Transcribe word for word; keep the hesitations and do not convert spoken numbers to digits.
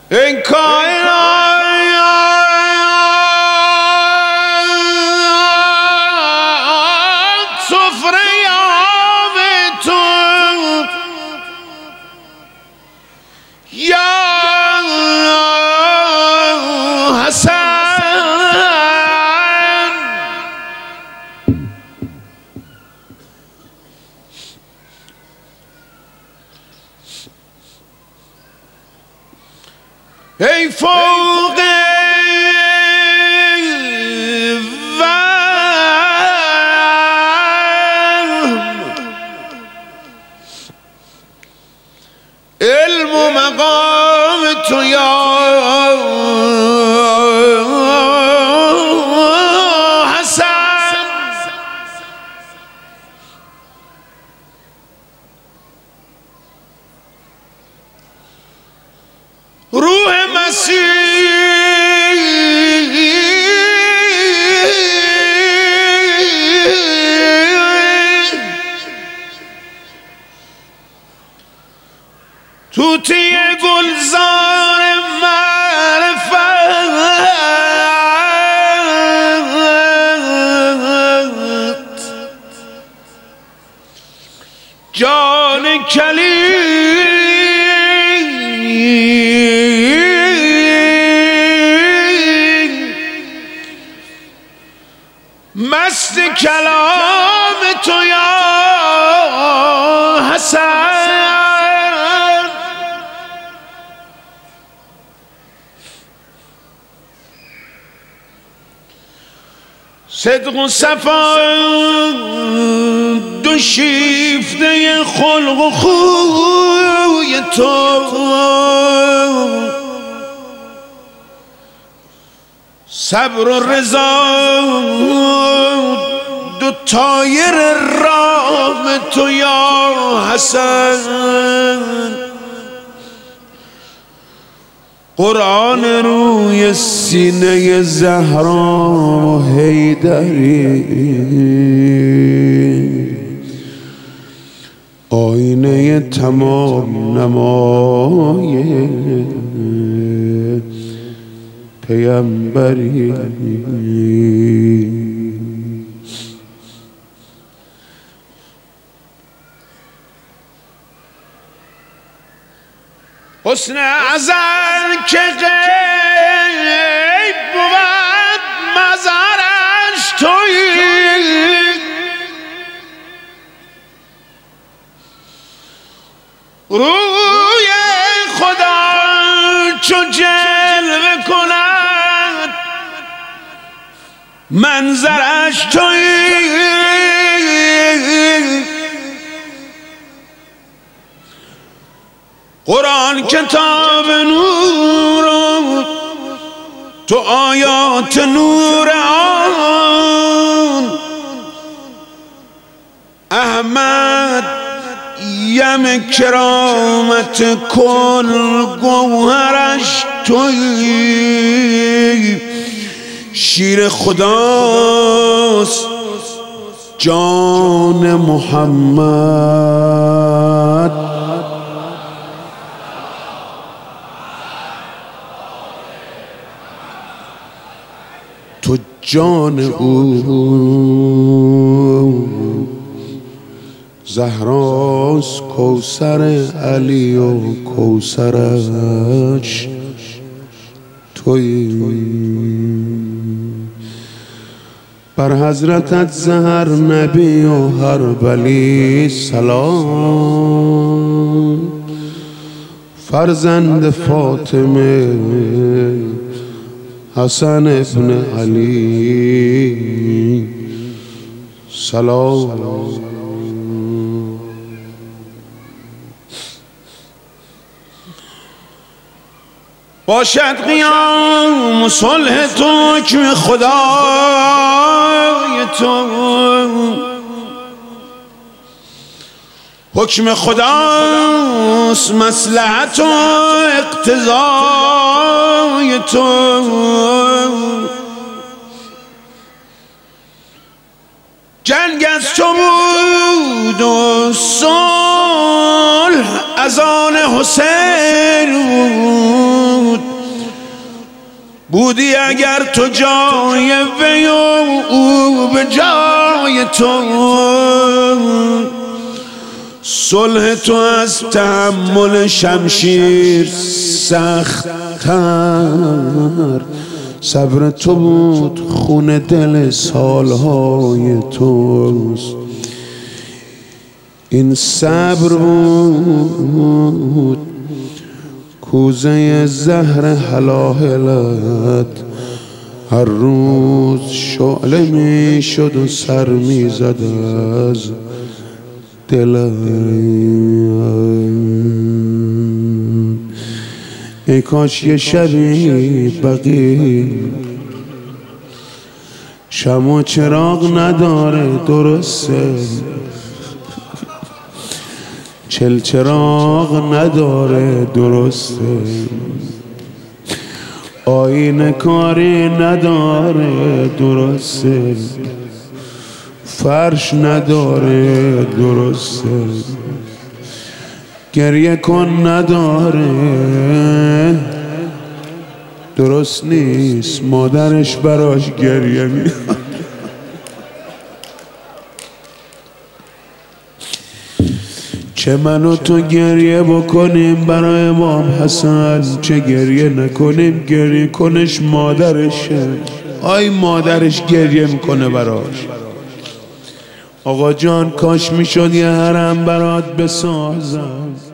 این کائنات سفره آب تو یا حسن ای فوق وهم علم و مقام تو یا حسن روح مسیح توتی گلزار معرفت جان کلیم مست کلام تو یا حسن صدق و صفا دو شیفته خلق و خوی تو صبر و رضا دو طایر رام تو یا حسن قرآن روی سینه زهرا حیدری آینه تمام نمای پیامبری حسن ازل که غیب بود مزارش تویی روی خدا چو جلوه کند منظرش تویی قرآن کتاب نور تو آیات نور آن احمد یم کرامت کل گوهرش تویی شیر خداست جان محمد تو جان او زهراست کوثر علی و کوثرش تویی بر حضرتت زهر نبی و هر ولی سلام فرزند فاطمه حسن ابن علی سلام باشد قیام صلح تو حکم خدای تو حکم خداست مصلحت و اقتضای تو جنگ از تو بود و صلح از آن حسین بود. بودی اگر تو جای وی و او به جای تو، صلح تو از تحمل شمشیر سخت‌تر. صبر تو بود خون دل سالهای توست. این صبر بود کوزه زهر حلاهلت. هر روز شعله می شد و سر می زد از دلت. ای کاش یه شبی بقی شمع و چراغ نداره، درسته چل چراغ نداره، درسته آینه کاری نداره، درسته فرش نداره، درسته گریه کن نداره، درست نیست مادرش براش گریه میاد. چه من و تو گریه بکنیم برای امام حسن، چه گریه نکنیم گریه کنش مادرشه. آی مادرش گریه میکنه براش. آقا جان کاش میشد یه حرم برات بسازم.